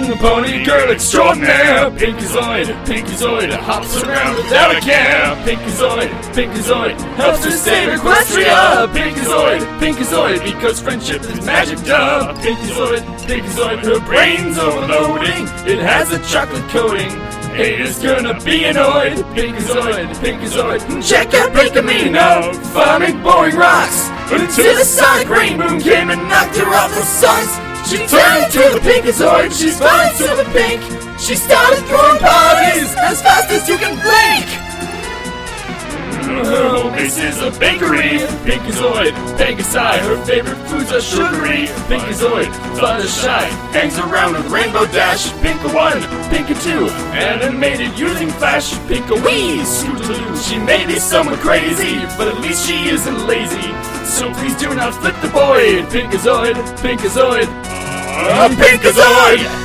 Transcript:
Pony girl extraordinaire. Pinkazoid hops around without a care. Pinkazoid helps her save Equestria. Pinkazoid, because friendship is magic, duh. Pinkazoid, her brain's overloading. It has a chocolate coating. Haters gonna be annoyed. Pinkazoid, check out Pinkamena, farming boring rocks until the sonic rain boom came and knocked her off the songs. She turned into the Pinkazoid, she's fine silver pink. She started throwing parties as fast as you can blink. Her home base is a bakery. Pinkazoid, Pegasi, her favorite foods are sugary. Pinkazoid, Fluttershy, hangs around with Rainbow Dash. Pinka 1, Pinka 2, animated using Flash. Pinka Wee, Scootaloo, she may be somewhat crazy, but at least she isn't lazy. So please do not flip the void. Pinkazoid, Pinkazoid.